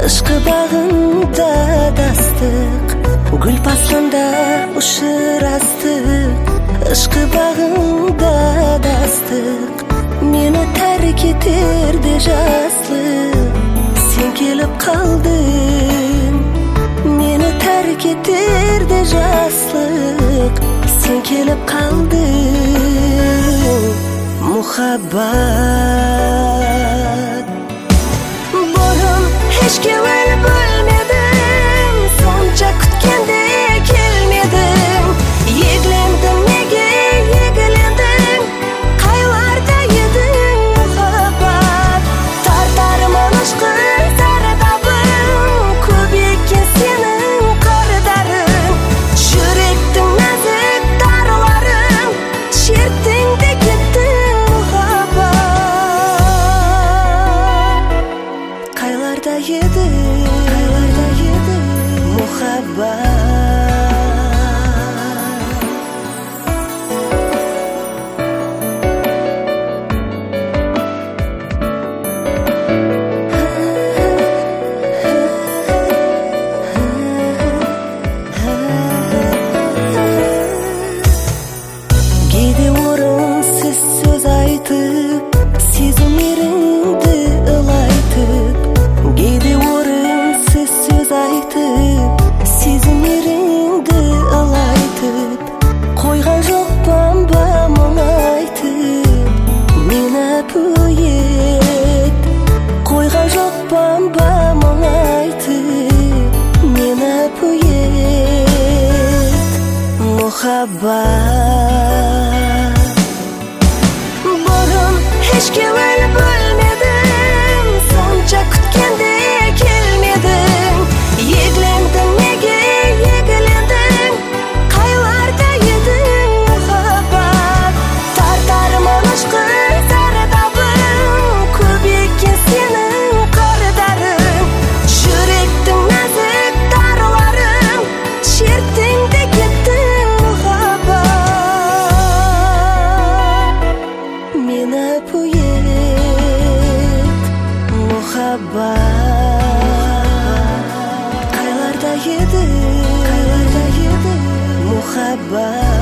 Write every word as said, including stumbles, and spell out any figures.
Ышкы багында дастык, гүл пасында ушырастык. Ышкы багында дастык, мени тарк этерди жаслык. Сен келип калдың, мени тарк этерди жаслык. Сен келип калдың, мухаббат. Борун эшке бөлмедим, сонча күткенде келмедиң. Еглендим, неге егелендиң? Кайларда едиң мухаббат? Тартармын ашкын зардабын, көп экен сенин кардарың. Жүректің нәзік дарыларын шерттиң де кеттиң мухаббат. Кайларда едиң, кайларда едиң мухаббат. Кээде орунсуз сөз айтып, сезимеримди ылайтып. Кээде орунсуз сөз айтып, сезимеримди ылайтып. Койгон жокпун ба мұңайтып, мени пует. Койгон жокпун ба мұңайтып, мени пует. Мухаббат. Борун эшке бөлмедим, сонча күткенде келмедиң. Еглендим, неге егелендиң? Кайларда едиң мухаббат? Тартармын ашкын зардабын, көп экен сенин кардарың. Жүректің нәзік дарыларын шерттиң де кеттиң мухаббат. Мени пует мухаббат. Кайларда едиң, кайларда едиң мухаббат.